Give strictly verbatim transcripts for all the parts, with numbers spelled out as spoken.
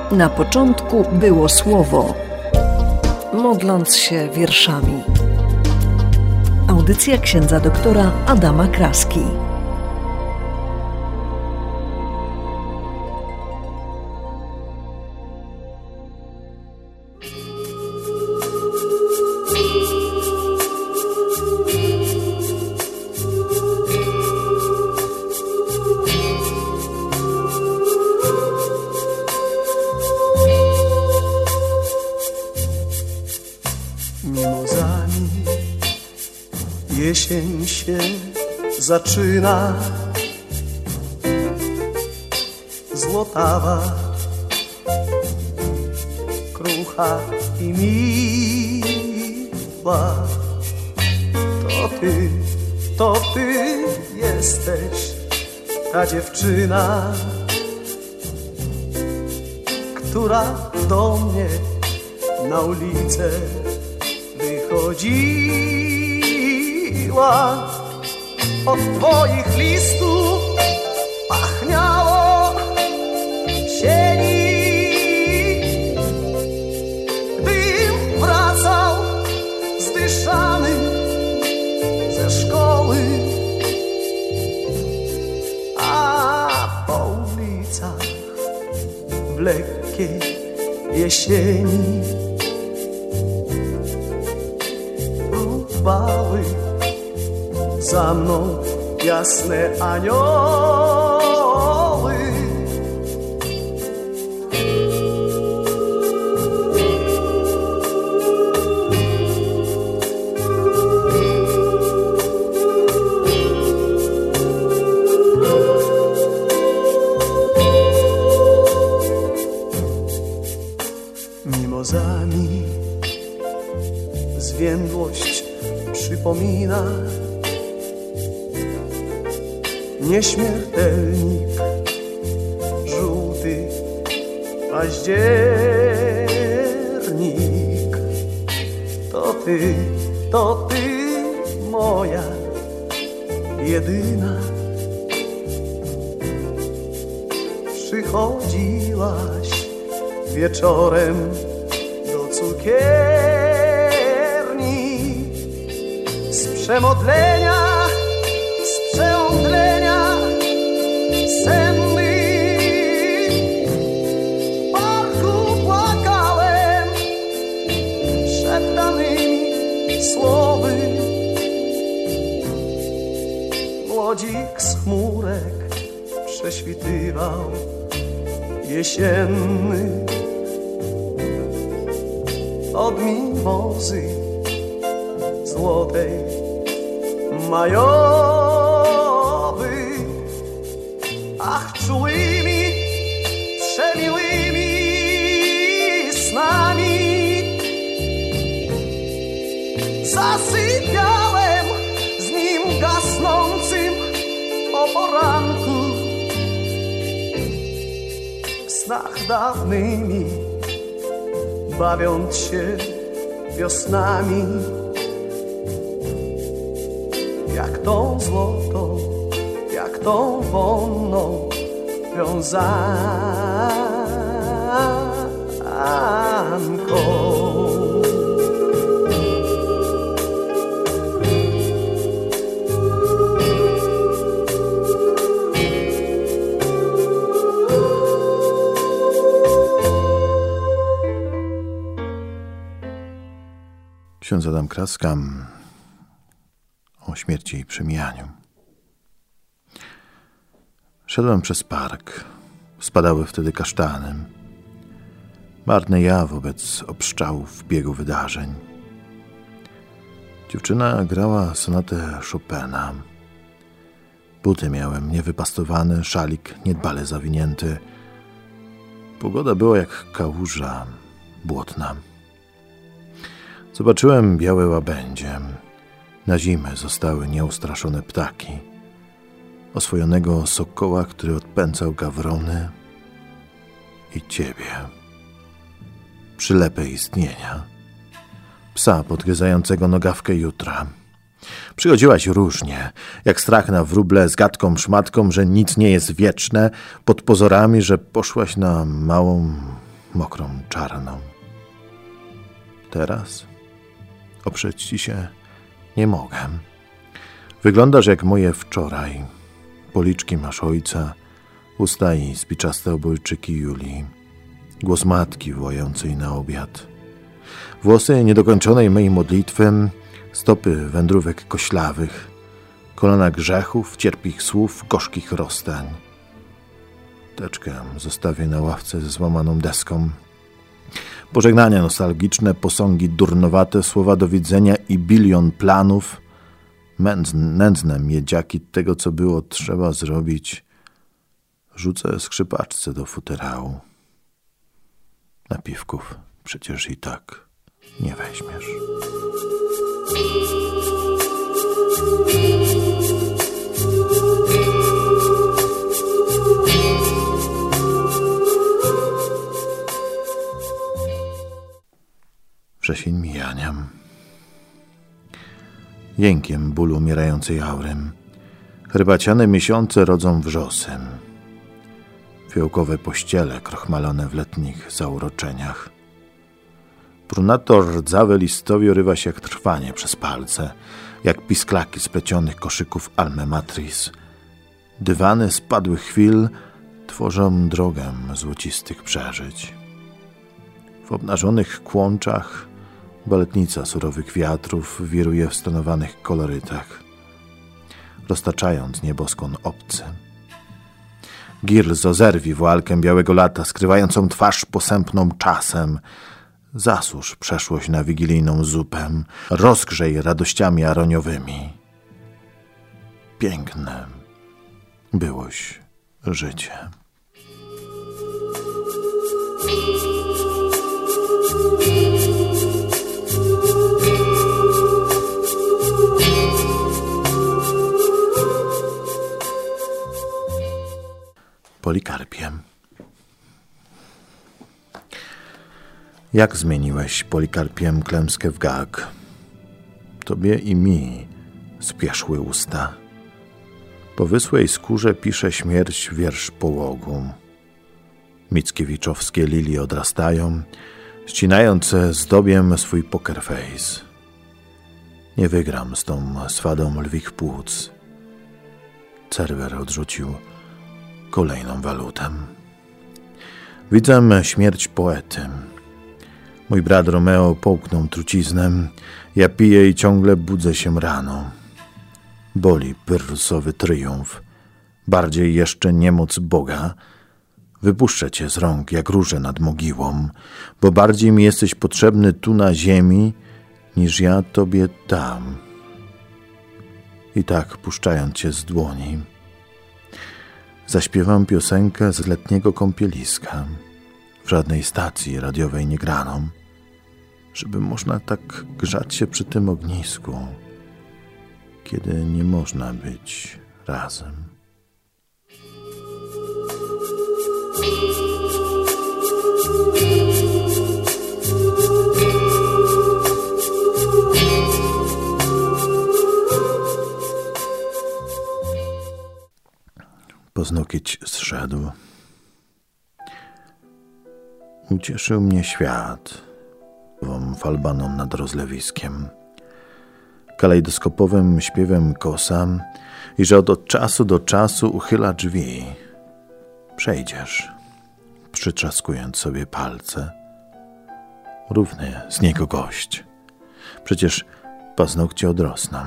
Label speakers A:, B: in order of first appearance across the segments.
A: Na początku było słowo, modląc się wierszami. Audycja księdza doktora Adama Kraski.
B: Mimozami jesień się zaczyna, złotawa, krucha i miła. To ty, to ty jesteś ta dziewczyna, która do mnie na ulicę wychodziła. Od twoich listów pachniało sieni, gdym wracał zdyszany ze szkoły, a po ulicach w lekkiej jesieni próbowały za mną jasne anioły. Mimozami zwiędłość przypomina nieśmiertelnik, żółty październik. To ty, to ty moja jedyna. Przychodziłaś wieczorem do cukierni z przemodlenia, z przeomdlenia senny. W parku płakałem szeptanymi słowy. Młodzik z chmurek prześwitywał jesienny. Od mimozy złotej majowy, ach, czułymi, przemiłymi snami zasypiałem z nim gasnącym o poranku. W snach dawnymi bawiąc się wiosnami, jak tą złotą, jak tą wonną wiązanką.
C: Ksiądz Adam Kraska o śmierci i przemijaniu. Szedłem przez park. Spadały wtedy kasztany. Marny ja wobec obszczałów biegu wydarzeń. Dziewczyna grała sonatę Chopina. Buty miałem niewypastowane, szalik niedbale zawinięty. Pogoda była jak kałuża błotna. Zobaczyłem białe łabędzie. Na zimę zostały nieustraszone ptaki. Oswojonego sokoła, który odpędzał gawrony. I ciebie. Przylepę istnienia. Psa podgryzającego nogawkę jutra. Przychodziłaś różnie, jak strach na wróble, z gadką szmatką, że nic nie jest wieczne, pod pozorami, że poszłaś na małą mokrą czarną. Teraz oprzeć ci się nie mogę. Wyglądasz jak moje wczoraj. Policzki masz ojca, usta i spiczaste obojczyki Julii, głos matki wołającej na obiad, włosy niedokończonej mej modlitwy, stopy wędrówek koślawych, kolana grzechów, cierpich słów, gorzkich rozstań. Teczkę zostawię na ławce ze złamaną deską. Pożegnania nostalgiczne, posągi durnowate, słowa do widzenia i bilion planów, nędzne miedziaki tego, co było trzeba zrobić. Rzucę skrzypaczce do futerału. Napiwków przecież i tak nie weźmiesz. Wrzesień mijania. Jękiem bólu umierającej aury. Herbaciane miesiące rodzą wrzosem. Fiołkowe pościele krochmalone w letnich zauroczeniach. Brunato rdzawe listowi rywa się jak trwanie przez palce, jak pisklaki splecionych koszyków alme matris. Dywany spadłych chwil tworzą drogę złocistych przeżyć. W obnażonych kłączach baletnica surowych wiatrów wiruje w stonowanych kolorytach, roztaczając nieboskłon obcy. Girlzo, zerwij walkę białego lata, skrywającą twarz posępną czasem. Zasłuż przeszłość na wigilijną zupę, rozgrzej radościami aroniowymi. Piękne byłoś życie. Polikarpie. Jak zmieniłeś, Polikarpiem, klęskę w gag? Tobie i mi spieszły usta. Po wysłej skórze pisze śmierć wiersz połogu. Mickiewiczowskie lilie odrastają, ścinając zdobiem swój poker face. Nie wygram z tą swadą lwich płuc. Cerwer odrzucił kolejną walutę. Widzę śmierć poety. Mój brat Romeo połknął truciznę. Ja piję i ciągle budzę się rano. Boli pyrrusowy tryumf. Bardziej jeszcze niemoc Boga. Wypuszczę cię z rąk jak róże nad mogiłą, bo bardziej mi jesteś potrzebny tu na ziemi, niż ja tobie tam. I tak, puszczając cię z dłoni, zaśpiewam piosenkę z letniego kąpieliska, w żadnej stacji radiowej nie graną, żeby można tak grzać się przy tym ognisku, kiedy nie można być razem. Paznokieć zszedł. Ucieszył mnie świat ową falbaną nad rozlewiskiem, kalejdoskopowym śpiewem kosa i że od czasu do czasu uchyla drzwi. Przejdziesz, przytrzaskując sobie palce. Równy z niego gość. Przecież paznokcie odrosną.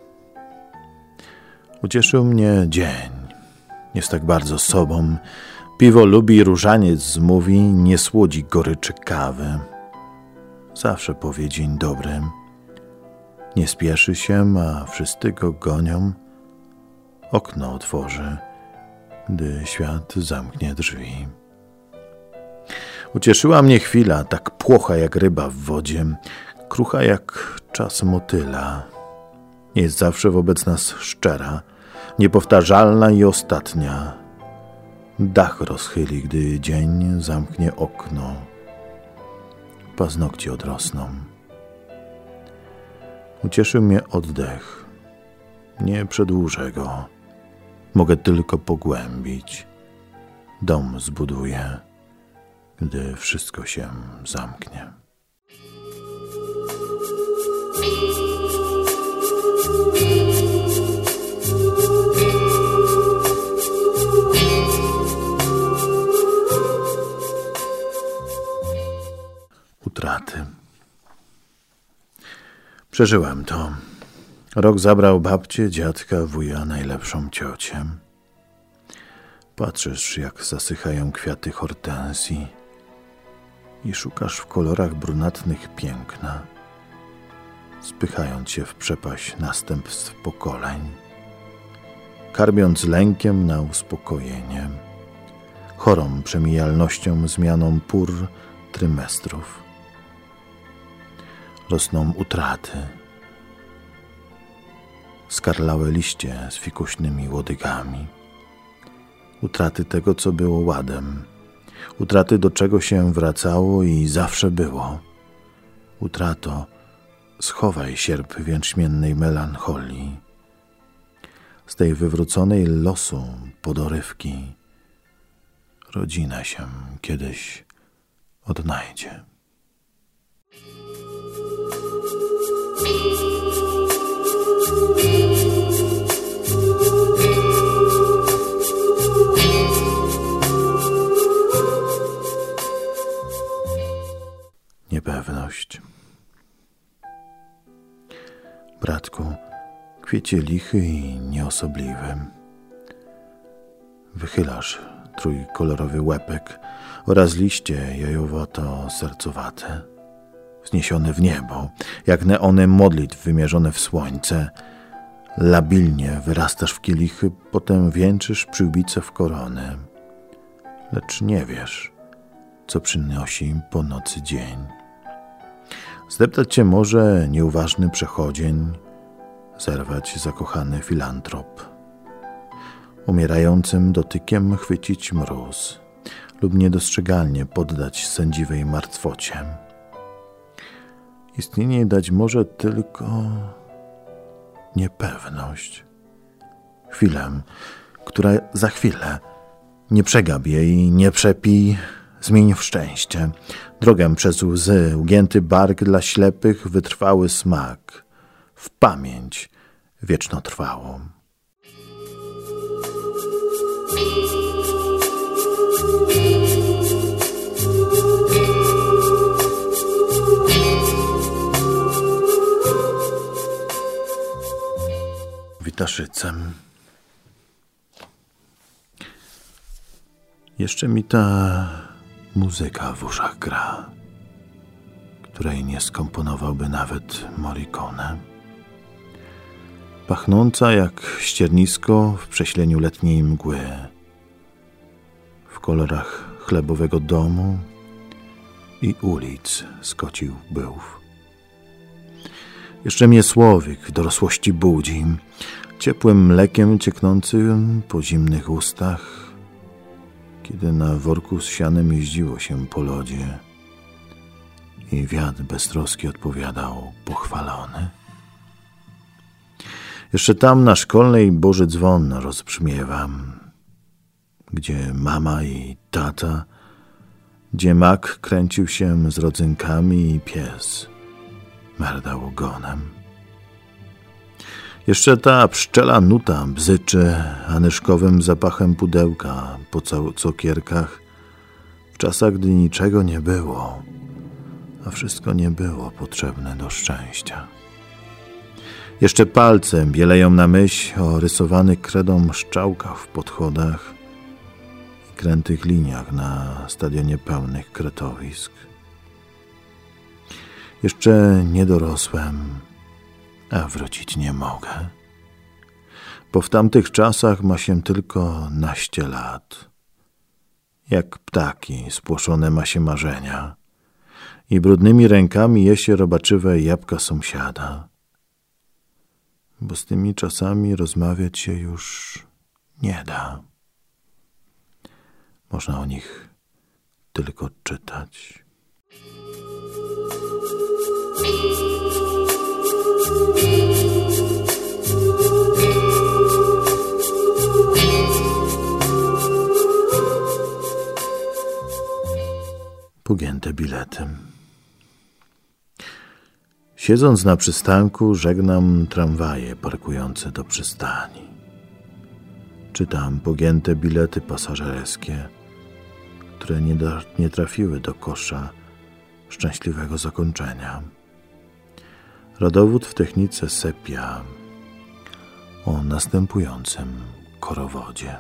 C: Ucieszył mnie dzień. Jest tak bardzo sobą. Piwo lubi, różaniec mówi, nie słodzi goryczy kawy. Zawsze powie dzień dobry. Nie spieszy się, a wszyscy go gonią. Okno otworzy, gdy świat zamknie drzwi. Ucieszyła mnie chwila, tak płocha jak ryba w wodzie, krucha jak czas motyla. Jest zawsze wobec nas szczera, niepowtarzalna i ostatnia. Dach rozchyli, gdy dzień zamknie okno. Paznokcie odrosną. Ucieszył mnie oddech. Nie przedłużę go. Mogę tylko pogłębić. Dom zbuduję, gdy wszystko się zamknie. Utraty. Przeżyłem to. Rok zabrał babcię, dziadka, wuja, najlepszą ciocię. Patrzysz, jak zasychają kwiaty hortensji i szukasz w kolorach brunatnych piękna, spychając się w przepaść następstw pokoleń, karmiąc lękiem na uspokojenie, chorą przemijalnością zmianą pór trymestrów. Rosną utraty, skarlałe liście z fikuśnymi łodygami, utraty tego, co było ładem, utraty, do czego się wracało i zawsze było. Utrato, schowaj sierp więczmiennej melancholii. Z tej wywróconej losu podorywki rodzina się kiedyś odnajdzie. Niepewność. Bratku, kwiecie lichy i nieosobliwy, wychylasz trójkolorowy łepek oraz liście jajowato-sercowate, wzniesione w niebo, jak neony modlitw wymierzone w słońce. Labilnie wyrastasz w kielichy, potem wieńczysz przyłbicę w korony, lecz nie wiesz, co przynosi po nocy dzień. Zdeptać cię może nieuważny przechodzień, zerwać zakochany filantrop, umierającym dotykiem chwycić mróz lub niedostrzegalnie poddać sędziwej martwocie. Istnienie dać może tylko niepewność. Chwilę, która za chwilę. Nie przegap jej, nie przepij, zmień w szczęście. Drogę przez łzy, ugięty bark dla ślepych, wytrwały smak. W pamięć wiecznotrwałą. Witaszycem. Jeszcze mi ta muzyka w uszach gra, której nie skomponowałby nawet Morricone. Pachnąca jak ściernisko w prześleniu letniej mgły, w kolorach chlebowego domu i ulic z kocich byłów. Jeszcze mnie słowik w dorosłości budzi, ciepłym mlekiem cieknącym po zimnych ustach, kiedy na worku z sianem jeździło się po lodzie i wiatr beztroski odpowiadał pochwalony. Jeszcze tam na szkolnej Boży dzwon rozbrzmiewa, gdzie mama i tata, gdzie mak kręcił się z rodzynkami i pies merdał ogonem. Jeszcze ta pszczela nuta bzyczy anyszkowym zapachem pudełka po cukierkach w czasach, gdy niczego nie było, a wszystko nie było potrzebne do szczęścia. Jeszcze palce bieleją na myśl o rysowanych kredą szczałkach w podchodach i krętych liniach na stadionie pełnych kretowisk. Jeszcze nie dorosłem, a wrócić nie mogę, bo w tamtych czasach ma się tylko naście lat. Jak ptaki spłoszone ma się marzenia i brudnymi rękami je się robaczywe jabłka sąsiada, bo z tymi czasami rozmawiać się już nie da. Można o nich tylko czytać. Pogięte bilety. Siedząc na przystanku, żegnam tramwaje parkujące do przystani. Czytam pogięte bilety pasażerskie, które nie, da, nie trafiły do kosza szczęśliwego zakończenia. Rodowód w technice sepia o następującym korowodzie.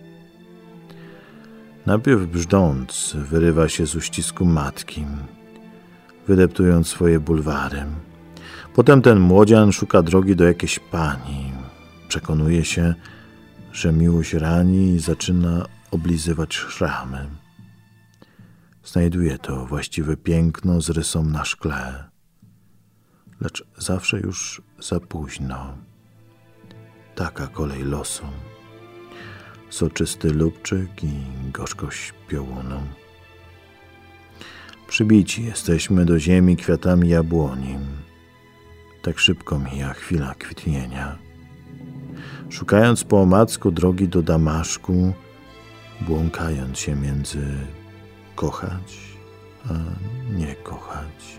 C: Najpierw brzdąc wyrywa się z uścisku matki, wydeptując swoje bulwary. Potem ten młodzian szuka drogi do jakiejś pani. Przekonuje się, że miłość rani i zaczyna oblizywać szramy. Znajduje to właściwe piękno z rysą na szkle. Lecz zawsze już za późno. Taka kolej losu. Soczysty lubczyk i gorzkość piołunu. Przybici jesteśmy do ziemi kwiatami jabłoni. Tak szybko mija chwila kwitnienia. Szukając po omacku drogi do Damaszku, błąkając się między kochać a nie kochać.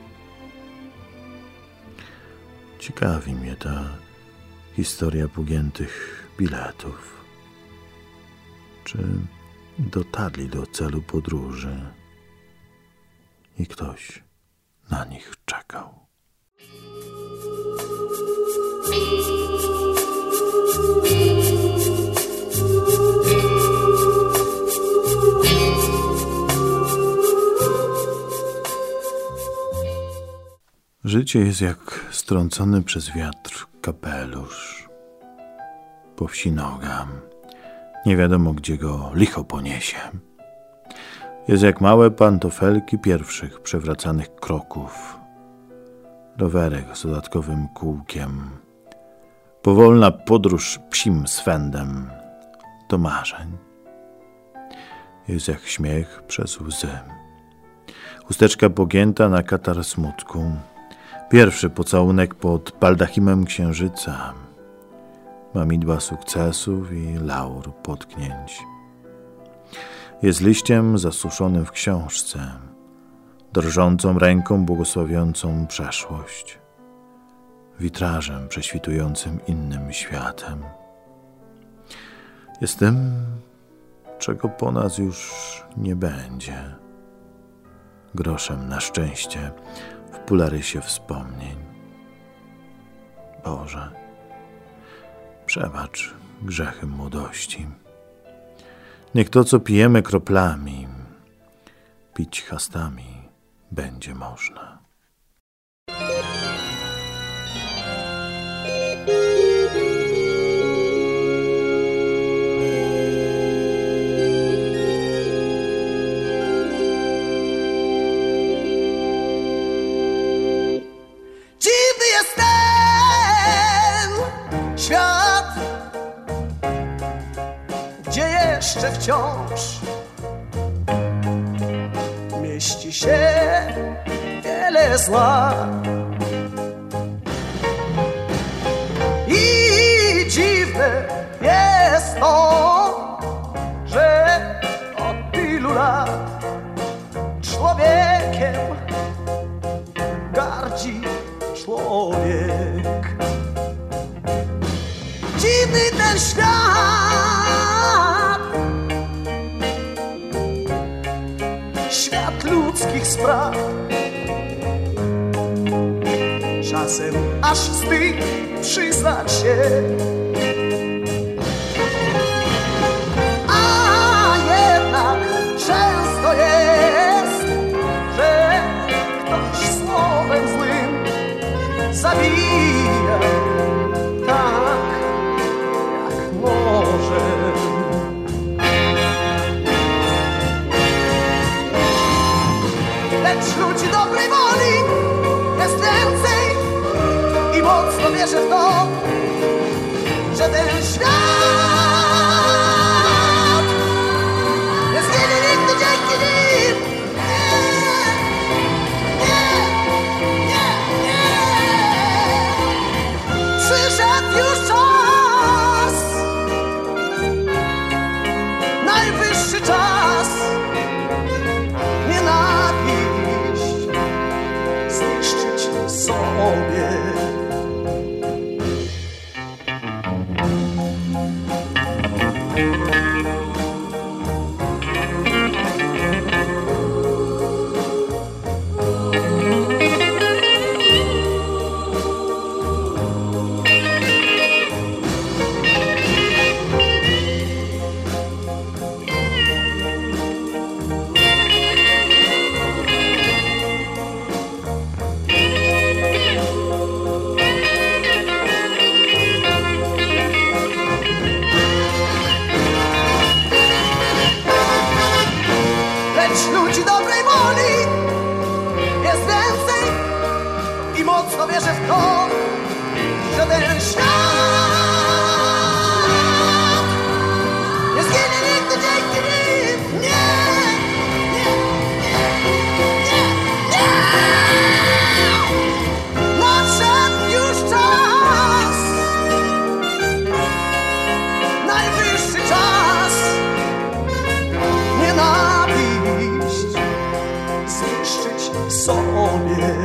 C: Ciekawi mnie ta historia pogiętych biletów. Czy dotarli do celu podróży i ktoś na nich czekał? Życie jest jak strącony przez wiatr kapelusz. Po wsi noga. Nie wiadomo, gdzie go licho poniesie. Jest jak małe pantofelki pierwszych przewracanych kroków. Rowerek z dodatkowym kółkiem. Powolna podróż psim swędem do marzeń. Jest jak śmiech przez łzy. Chusteczka pogięta na katar smutku. Pierwszy pocałunek pod baldachimem księżyca. Mamidła sukcesów i laur potknięć. Jest liściem zasuszonym w książce, drżącą ręką błogosławiącą przeszłość, witrażem prześwitującym innym światem. Jest tym, czego po nas już nie będzie. Groszem na szczęście w pularysie wspomnień. Boże, przebacz grzechy młodości. Niech to, co pijemy kroplami, pić chastami będzie można.
B: Dziwny jest ten świat, gdzie jeszcze wciąż mieści się wiele zła. I dziwne jest to, że od tylu lat człowiekiem gardzi człowiek. Dziwny ten świat, świat ludzkich spraw. Czasem aż wstyd przyznać się, a jednak często jest, że ktoś słowem złym zabija tak, jak może. Lecz ludzi dobrej woli jest więcej i mocno wierzę w to, że ten świat nie zginie nigdy dzięki nim. Przyszedł już czas, najwyższy czas nienawidzić Wśród ludzi dobrej woli jest więcej i mocno wierzę w to, że ten świat nie zginie nigdy dzięki nim. Nie, nie, nie, nie, nie. Nadszedł już czas, najwyższy czas, nienawiść zniszczyć sobie.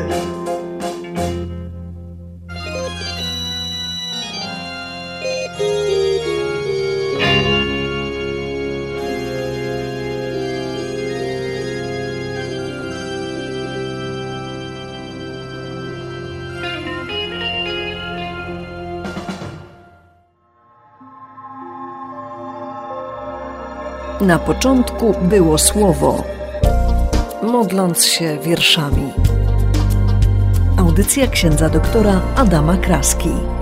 A: Na początku było słowo, modląc się wierszami. Audycja księdza doktora Adama Kraski.